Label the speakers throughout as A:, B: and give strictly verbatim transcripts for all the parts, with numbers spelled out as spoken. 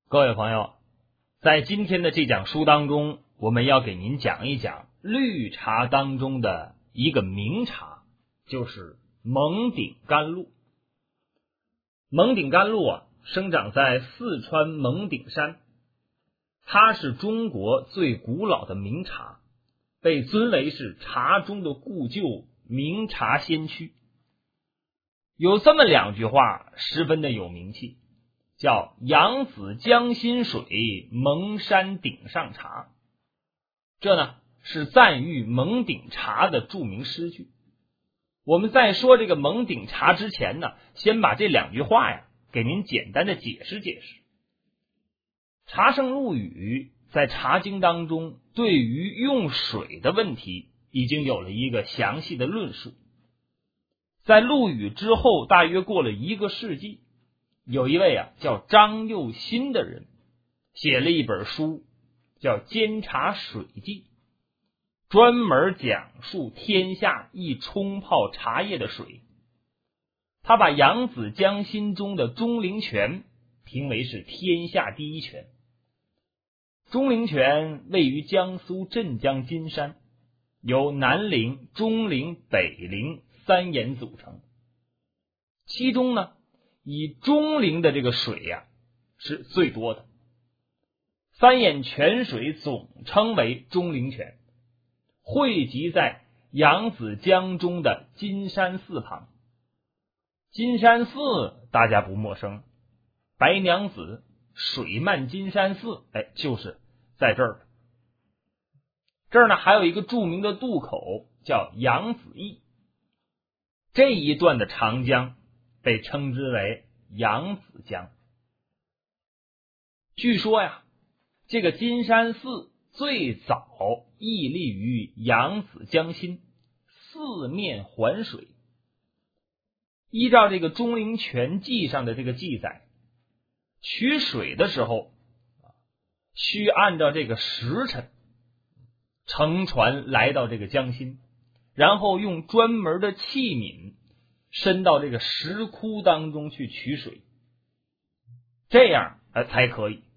A: 各位朋友，在今天的这讲书当中，我们要给您讲一讲绿茶当中的一个名茶，就是蒙顶甘露。蒙顶甘露啊，生长在四川蒙顶山，它是中国最古老的名茶，被尊为是茶中的故旧，名茶先驱。有这么两句话十分的有名气，叫扬子江心水，蒙山顶上茶。这呢是赞誉蒙顶茶的著名诗句。我们在说这个蒙顶茶之前呢，先把这两句话呀给您简单的解释解释。茶圣陆羽在茶经当中对于用水的问题已经有了一个详细的论述。在陆羽之后大约过了一个世纪，有一位啊叫张又新的人写了一本书叫《煎茶水记》，专门讲述天下一冲泡茶叶的水。他把扬子江心中的钟灵泉评为是天下第一泉。钟灵泉位于江苏镇江金山，由南陵、中陵、北陵三岩组成。其中呢，以钟陵的这个水呀、啊、是最多的。三眼泉水总称为钟灵泉，汇集在扬子江中的金山寺旁。金山寺大家不陌生，白娘子水漫金山寺，哎，就是在这儿。这儿呢还有一个著名的渡口叫扬子驿，这一段的长江被称之为扬子江。据说呀，这个金山寺最早屹立于扬子江心，四面环水。依照这个钟灵泉记上的这个记载，取水的时候需按照这个时辰乘船来到这个江心，然后用专门的器皿伸到这个石窟当中去取水，这样才可以。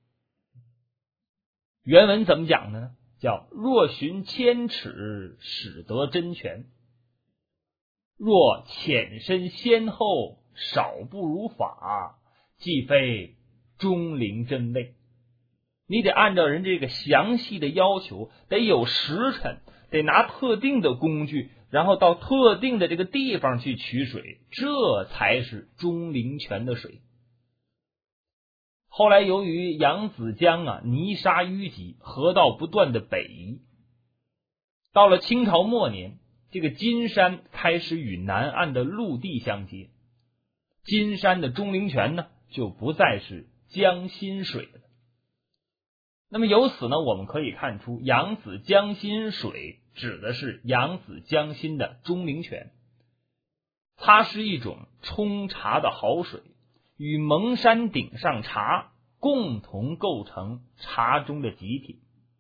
A: 原文怎么讲的呢？叫若寻千尺，始得真泉；若浅深先后，少不如法，既非钟灵真味。你得按照人这个详细的要求，得有时辰，得拿特定的工具，然后到特定的这个地方去取水，这才是钟灵泉的水。后来由于扬子江啊泥沙淤积，河道不断的北移，到了清朝末年，这个金山开始与南岸的陆地相接，金山的钟灵泉呢就不再是江心水了。那么由此呢，我们可以看出扬子江心水指的是扬子江心的钟灵泉，它是一种冲茶的好水，与蒙山顶上茶共同构成茶中的极品。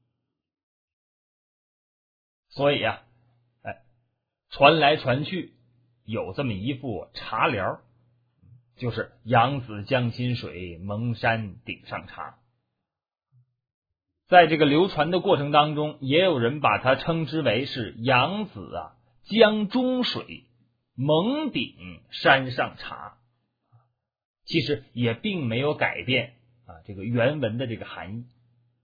A: 所以啊，哎，传来传去有这么一副茶联，就是扬子江心水，蒙山顶上茶。在这个流传的过程当中，也有人把它称之为是扬子啊江中水，蒙顶山上茶。其实也并没有改变啊这个原文的这个含义。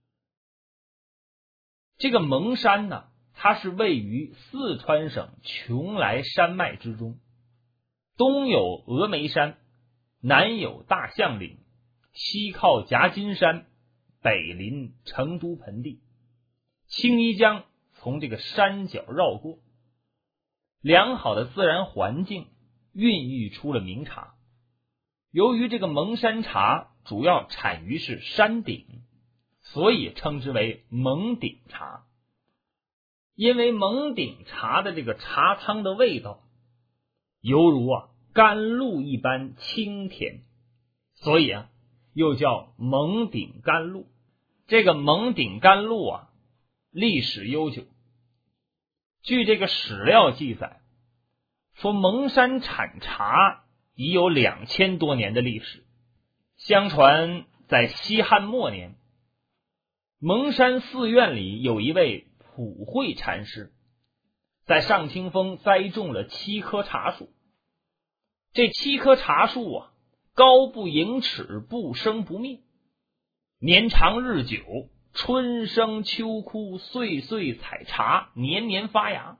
A: 这个蒙山呢，它是位于四川省邛崃山脉之中，东有峨眉山，南有大象岭，西靠夹金山，北临成都盆地，青衣江从这个山脚绕过，良好的自然环境孕育出了名茶。由于这个蒙山茶主要产于是山顶，所以称之为蒙顶茶。因为蒙顶茶的这个茶汤的味道犹如啊甘露一般清甜，所以啊又叫蒙顶甘露。这个蒙顶甘露啊历史悠久，据这个史料记载说蒙山产茶已有两千多年的历史。相传在西汉末年，蒙山寺院里有一位普惠禅师，在上清峰栽种了七棵茶树。这七棵茶树啊，高不盈尺，不生不灭，年长日久，春生秋枯，岁岁采茶，年年发芽。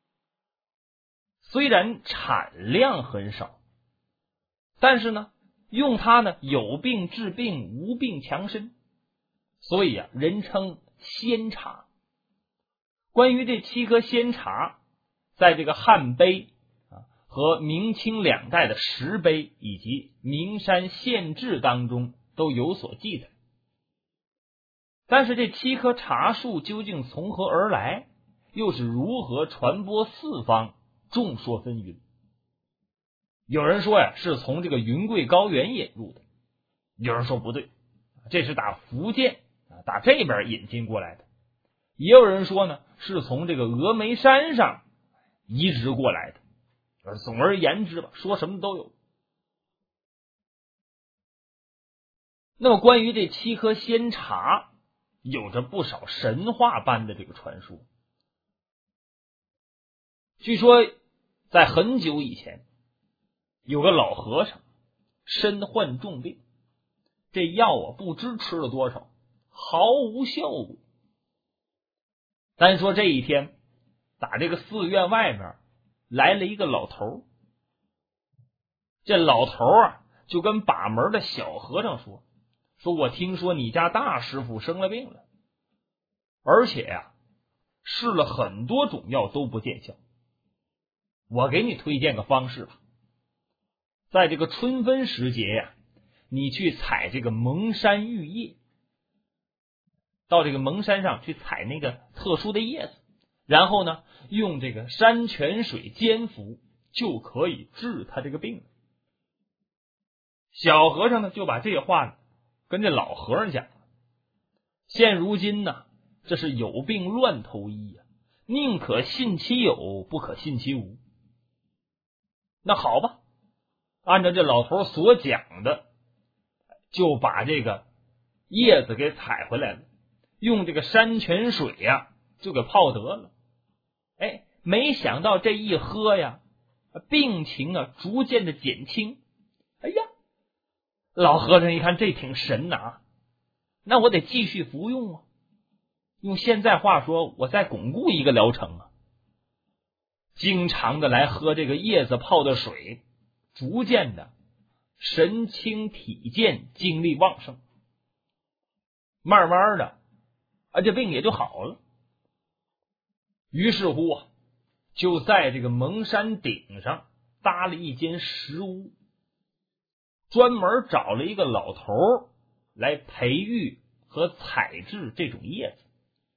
A: 虽然产量很少，但是呢，用它呢有病治病，无病强身，所以啊，人称仙茶。关于这七颗仙茶，在这个汉碑啊和明清两代的石碑以及名山县志当中都有所记载。但是这七棵茶树究竟从何而来，又是如何传播四方，众说纷纭。有人说呀，是从这个云贵高原引入的，有人说不对，这是打福建啊，打这边引进过来的。也有人说呢，是从这个峨眉山上移植过来的。总而言之吧，说什么都有。那么关于这七颗仙茶，有着不少神话般的这个传说。据说在很久以前，有个老和尚身患重病，这药啊不知吃了多少，毫无效果。单说这一天，打这个寺院外面来了一个老头，这老头啊就跟把门的小和尚说：“说我听说你家大师傅生了病了，而且呀、啊、试了很多种药都不见效，我给你推荐个方式吧。在这个春分时节呀、啊，你去采这个蒙山玉叶，到这个蒙山上去采那个特殊的叶子，然后呢，用这个山泉水煎服，就可以治他这个病。”小和尚呢就把这话呢跟这老和尚讲了。现如今呢，这是有病乱投医呀、啊，宁可信其有，不可信其无。那好吧，按照这老头所讲的，就把这个叶子给采回来了，用这个山泉水呀、啊、就给泡得了。哎，没想到这一喝呀，病情啊逐渐的减轻。哎呀，老和尚一看这挺神呐、啊，那我得继续服用啊。用现在话说，我再巩固一个疗程啊。经常的来喝这个叶子泡的水，逐渐的神清体健，精力旺盛，慢慢的啊，这病也就好了。于是乎啊，就在这个蒙山顶上搭了一间石屋，专门找了一个老头来培育和采制这种叶子。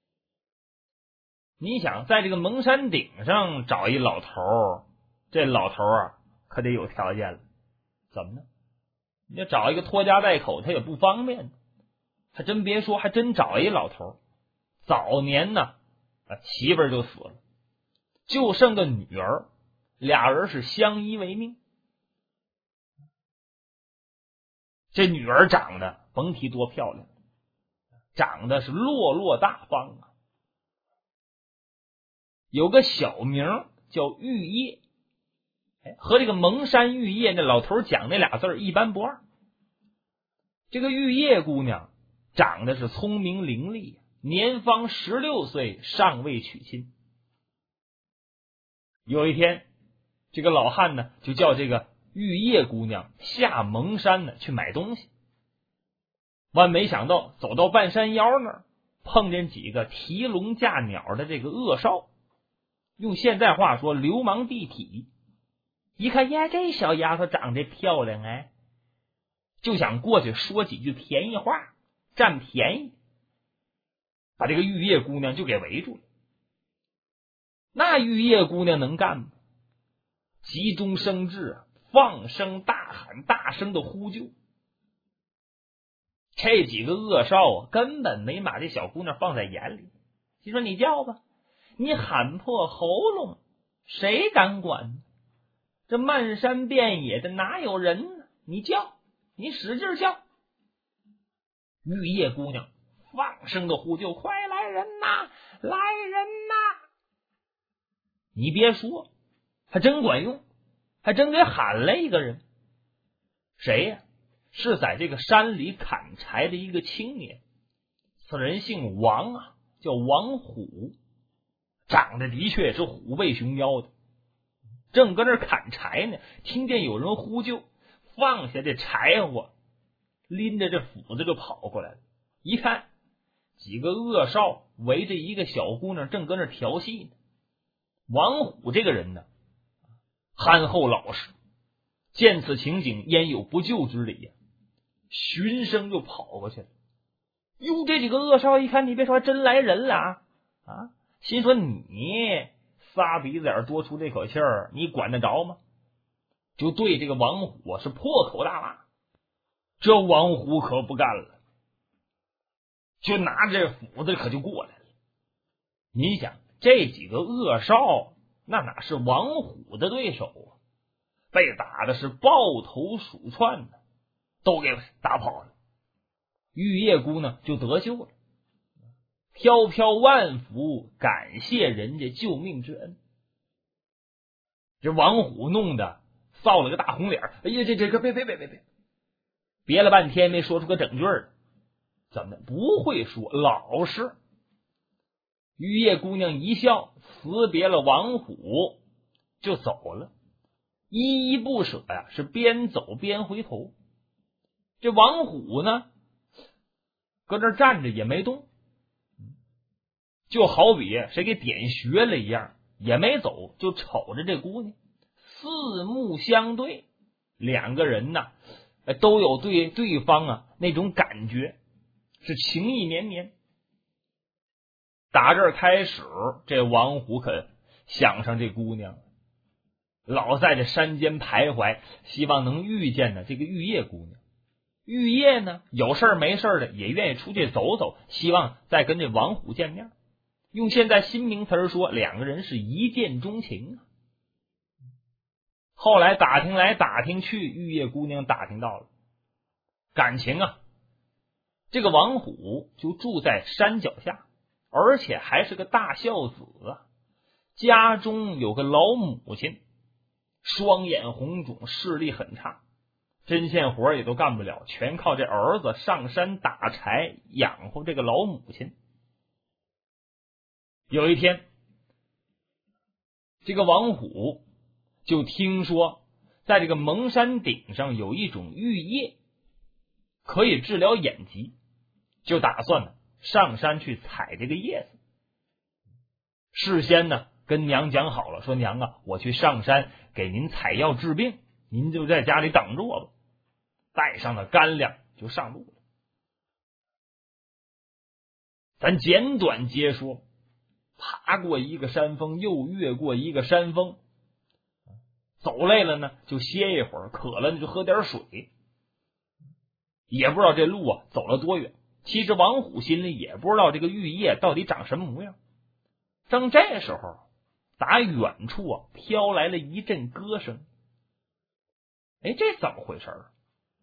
A: 你想在这个蒙山顶上找一老头，这老头啊可得有条件了。怎么呢？你要找一个拖家带口他也不方便。还真别说，还真找一老头，早年呢啊媳妇儿就死了，就剩个女儿，俩人是相依为命。这女儿长得甭提多漂亮，长得是落落大方啊，有个小名叫玉叶，和这个蒙山玉叶那老头讲那俩字一般不二。这个玉叶姑娘长得是聪明伶俐，年方十六岁，尚未娶亲。有一天，这个老汉呢就叫这个玉叶姑娘下蒙山呢去买东西。万没想到走到半山腰那儿，碰见几个提笼架鸟的这个恶少，用现在话说流氓地痞。一看呀，这小丫头长得漂亮，哎，就想过去说几句便宜话，占便宜，把这个玉叶姑娘就给围住了。那玉叶姑娘能干吗？急中生智啊，放声大喊，大声的呼救。这几个恶少啊，根本没把这小姑娘放在眼里。你说你叫吧，你喊破喉咙，谁敢管？这漫山遍野的哪有人呢？你叫，你使劲叫。 玉叶姑娘放声的呼救：“快来人呐，来人呐！”你别说，还真管用，还真给喊了一个人。谁呀？是在这个山里砍柴的一个青年，此人姓王啊，叫王虎，长得的确是虎背熊腰的。正搁那砍柴呢，听见有人呼救，放下这柴火，拎着这斧子就跑过来了。一看，几个恶少围着一个小姑娘，正搁那调戏呢。王虎这个人呢，憨厚老实，见此情景，焉有不救之理呀？循声就跑过去了。哟，这几个恶少一看，你别说，真来人了啊！啊，心说你仨鼻子眼多出这口气儿，你管得着吗？就对这个王虎是破口大骂。这王虎可不干了，就拿着斧子可就过来了。你想，这几个恶少那哪是王虎的对手啊？被打的是抱头鼠窜的，都给打跑了。玉叶姑娘就得救了，飘飘万福，感谢人家救命之恩。这王虎弄得臊了个大红脸，哎呀，这这个别别别别别，别了半天没说出个整句儿，怎么不会说？老实。玉叶姑娘一笑，辞别了王虎，就走了，依依不舍呀，是边走边回头。这王虎呢，搁这站着也没动，就好比谁给点穴了一样，也没走，就瞅着这姑娘，四目相对，两个人呢都有对对方啊那种感觉，是情意绵绵。打这儿开始，这王虎可想上这姑娘，老在这山间徘徊，希望能遇见呢这个玉叶姑娘。玉叶呢，有事儿没事儿的也愿意出去走走，希望再跟这王虎见面。用现在新名词说，两个人是一见钟情啊。后来打听来打听去，玉叶姑娘打听到了感情啊，这个王虎就住在山脚下，而且还是个大孝子啊，家中有个老母亲，双眼红肿，视力很差，针线活也都干不了，全靠这儿子上山打柴养活这个老母亲。有一天，这个王虎就听说在这个蒙山顶上有一种玉叶可以治疗眼疾，就打算呢上山去采这个叶子。事先呢跟娘讲好了，说娘啊，我去上山给您采药治病，您就在家里等着我吧。带上了干粮就上路了。咱简短接说，爬过一个山峰，又越过一个山峰，走累了呢就歇一会儿，渴了呢就喝点水。也不知道这路啊走了多远，其实王虎心里也不知道这个玉叶到底长什么模样。正这时候，打远处啊飘来了一阵歌声。哎，这怎么回事啊？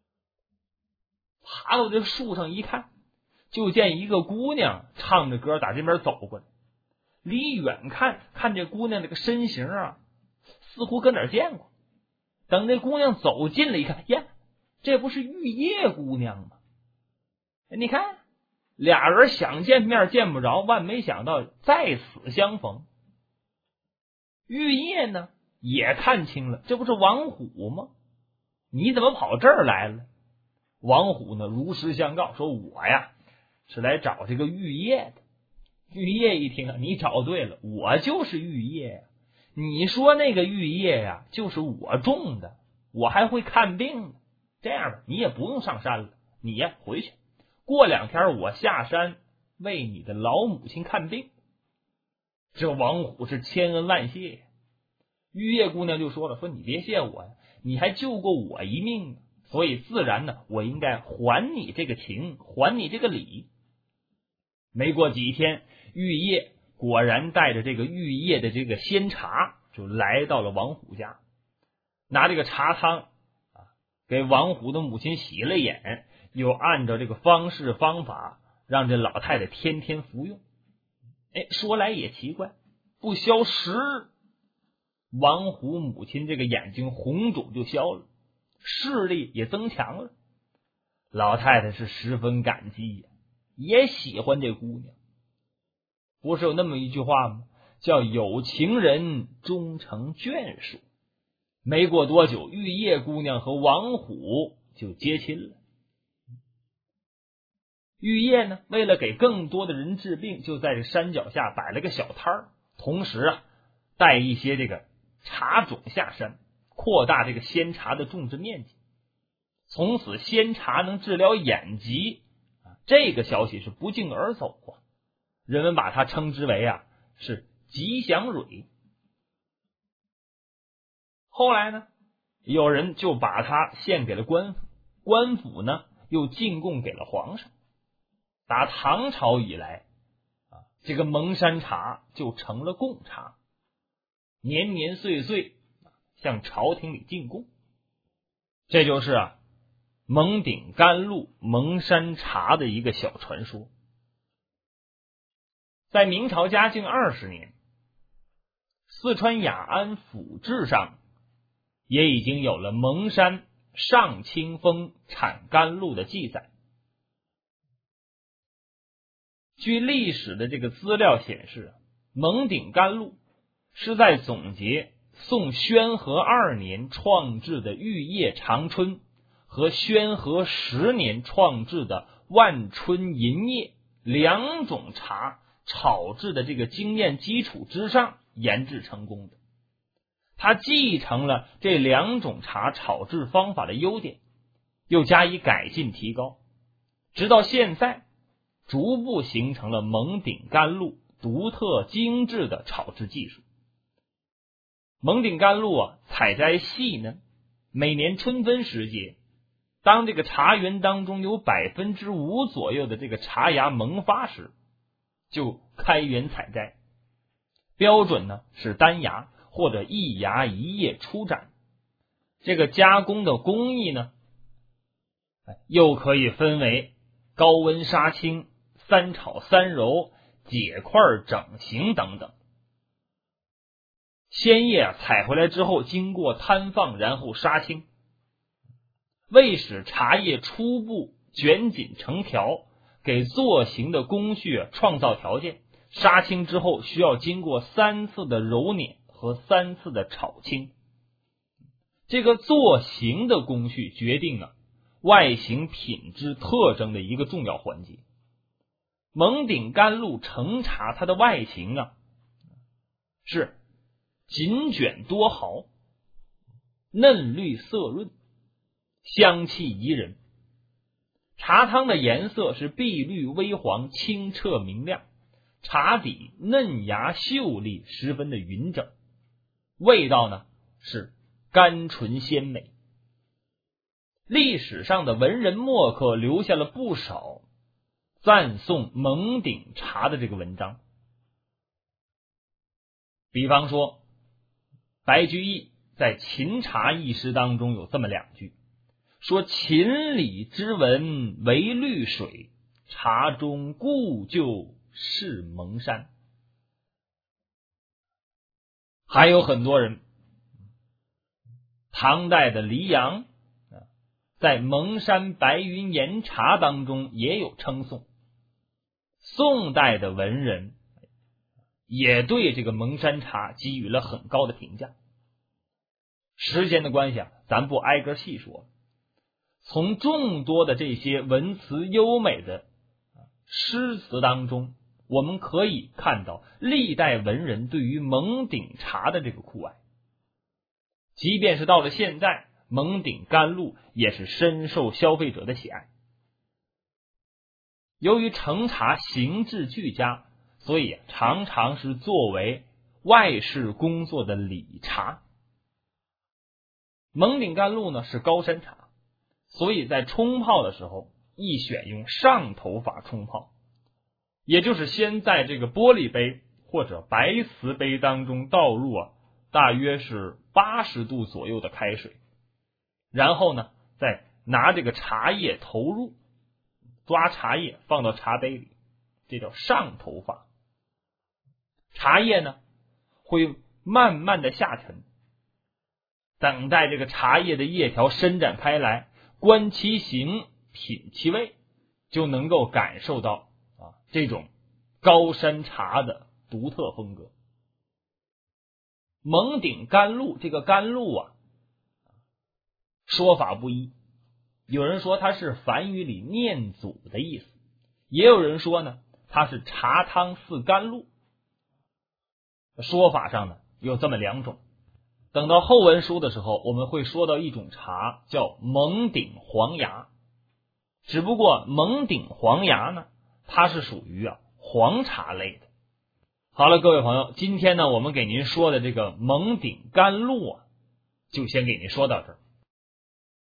A: 爬到这树上一看，就见一个姑娘唱着歌打这边走过来。离远看，看这姑娘这个身形啊，似乎跟哪儿见过。等这姑娘走近了一看，呀，这不是玉叶姑娘吗？你看，俩人想见面见不着，万没想到再次相逢。玉叶呢也看清了，这不是王虎吗？你怎么跑这儿来了？王虎呢如实相告，说我呀是来找这个玉叶的。玉叶一听啊，你找对了，我就是玉叶呀。你说那个玉叶呀就是我种的，我还会看病呢。这样吧，你也不用上山了，你呀回去，过两天我下山为你的老母亲看病。这王虎是千恩万谢呀。玉叶姑娘就说了，说你别谢我呀，你还救过我一命，所以自然呢我应该还你这个情，还你这个礼。没过几天，玉叶果然带着这个玉叶的这个仙茶就来到了王虎家，拿这个茶汤啊给王虎的母亲洗了眼， 又按照这个方式方法让这老太太天天服用。哎，说来也奇怪，不消十日，王虎母亲这个眼睛红肿就消了，视力也增强了。老太太是十分感激呀，也喜欢这姑娘。不是有那么一句话吗？叫有情人终成眷属。没过多久，玉叶姑娘和王虎就结亲了。玉叶呢，为了给更多的人治病，就在这山脚下摆了个小摊儿，同时啊，带一些这个茶种下山，扩大这个仙茶的种植面积。从此仙茶能治疗眼疾，这个消息是不胫而走啊。人们把它称之为啊是吉祥蕊。后来呢，有人就把它献给了官府，官府呢又进贡给了皇上。打唐朝以来啊，这个蒙山茶就成了贡茶，年年岁岁向朝廷里进贡。这就是啊蒙顶甘露蒙山茶的一个小传说。在明朝嘉靖二十年，四川雅安府志上也已经有了蒙山上清风产甘露的记载。据历史的这个资料显示，蒙顶甘露是在总结宋宣和二年创制的玉叶长春和宣和十年创制的万春银叶两种茶炒制的这个经验基础之上研制成功的。它继承了这两种茶炒制方法的优点，又加以改进提高，直到现在逐步形成了蒙顶甘露独特精致的炒制技术。蒙顶甘露啊，采摘细嫩，每年春分时节，当这个茶园当中有百分之五左右的这个茶芽萌发时，就开园采摘。标准呢是单芽或者一芽一叶初展。这个加工的工艺呢，又可以分为高温杀青、三炒三揉、解块整形等等。鲜叶啊采回来之后，经过摊放，然后杀青，为使茶叶初步卷紧成条，给做形的工序创造条件。杀青之后需要经过三次的揉捻和三次的炒青。这个做形的工序决定了外形品质特征的一个重要环节。蒙顶甘露成茶，它的外形啊是紧卷多毫，嫩绿色润，香气宜人。茶汤的颜色是碧绿微黄，清澈明亮，茶底嫩芽秀丽，十分的匀整。味道呢是甘醇鲜美。历史上的文人墨客留下了不少赞颂蒙顶茶的这个文章。比方说白居易在秦茶一诗当中有这么两句，说秦里之文为绿水，茶中故就是蒙山。还有很多人，唐代的黎阳在蒙山白云岩茶当中也有称颂。宋代的文人也对这个蒙山茶给予了很高的评价。时间的关系啊，咱不挨个细说。从众多的这些文词优美的诗词当中，我们可以看到历代文人对于蒙顶茶的这个酷爱。即便是到了现在，蒙顶甘露也是深受消费者的喜爱。由于成茶形制俱佳，所以常常是作为外事工作的礼茶。蒙顶甘露呢是高山茶，所以在冲泡的时候宜选用上头法冲泡，也就是先在这个玻璃杯或者白瓷杯当中倒入啊大约是八十度左右的开水，然后呢再拿这个茶叶投入， 抓茶叶放到茶杯里，这叫上头法。茶叶呢会慢慢的下沉，等待这个茶叶的叶条伸展开来，观其形，品其味，就能够感受到啊这种高山茶的独特风格。蒙顶甘露，这个甘露啊，说法不一，有人说它是梵语里念祖的意思，也有人说呢它是茶汤似甘露。说法上呢有这么两种。等到后文书的时候，我们会说到一种茶叫蒙顶黄芽，只不过蒙顶黄芽呢它是属于啊黄茶类的。好了，各位朋友，今天呢我们给您说的这个蒙顶甘露啊，就先给您说到这儿。